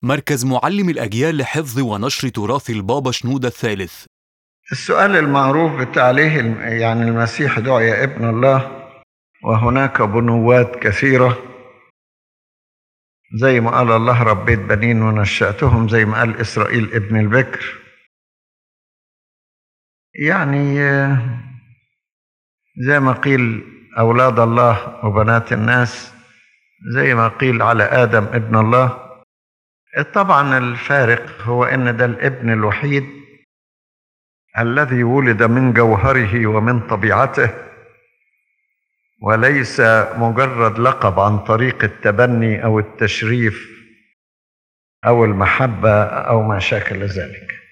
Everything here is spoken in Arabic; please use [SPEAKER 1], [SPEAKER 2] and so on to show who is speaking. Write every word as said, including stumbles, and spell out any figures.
[SPEAKER 1] مركز معلم الأجيال لحفظ ونشر تراث البابا شنودة الثالث.
[SPEAKER 2] السؤال المعروف بتاع ليه الم- يعني المسيح دعي ابن الله وهناك بنوات كثيرة، زي ما قال الله ربيت بنين ونشأتهم، زي ما قال إسرائيل ابن البكر. يعني آه، زي ما قيل أولاد الله وبنات الناس، زي ما قيل على آدم ابن الله. طبعا الفارق هو إن ده الابن الوحيد الذي ولد من جوهره ومن طبيعته، وليس مجرد لقب عن طريق التبني أو التشريف أو المحبة أو ما شاكل ذلك.